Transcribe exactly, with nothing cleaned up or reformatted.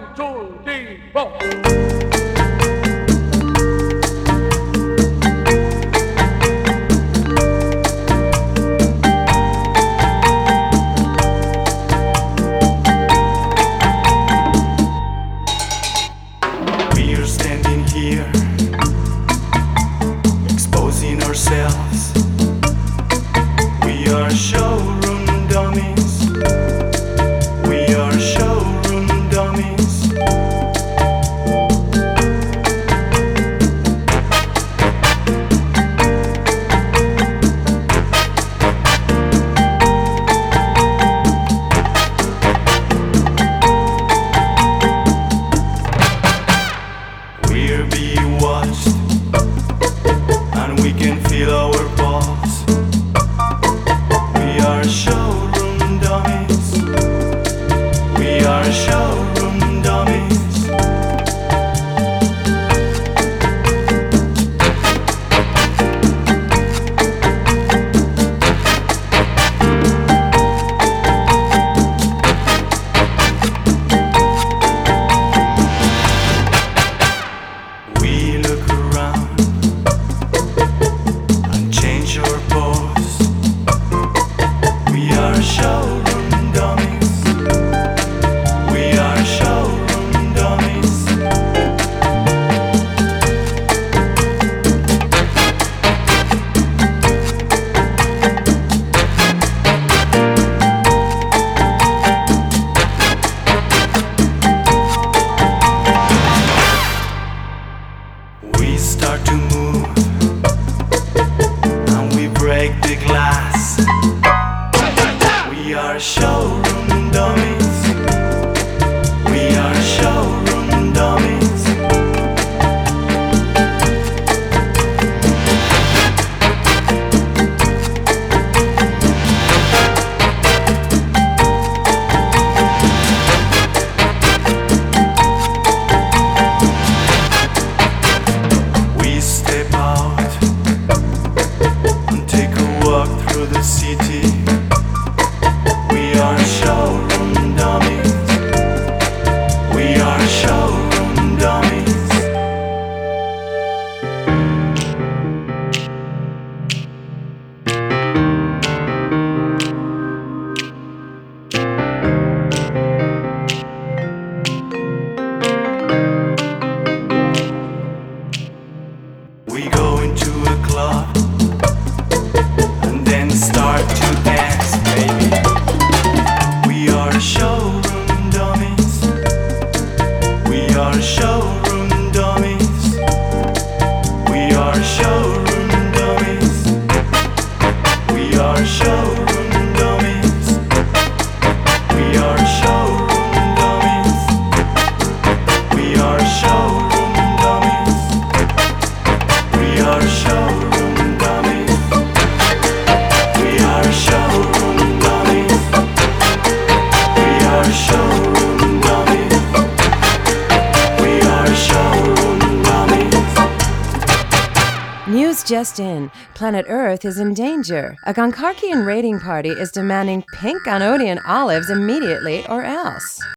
two, three, four. We're standing here, exposing ourselves. We are showroom dummies. We are showroom dummies. We're being watched, and we can feel our pulse. We are showroom dummies. We are showroom dummies. We look around and change our pose. We are showroom dummies. We are showroom dummies. We start to move and we break the glass. We are showroom dummies. We are showroom dummies. We step out and take a walk through the city. We are showroom dummies. We are showroom dummies. We go into a club and then start to dance, baby. We are showroom dummies. We are showroom dummies. We are showroom dummies. We are showroom dummies. We are showroom dummies. We are showroom dummies. We are showroom dummies. We are showroom dummies. We are showroom dummies. We are showroom dummies. News just in. Planet Earth is in danger. A Gonkarkian raiding party is demanding pink Ganodian olives immediately or else.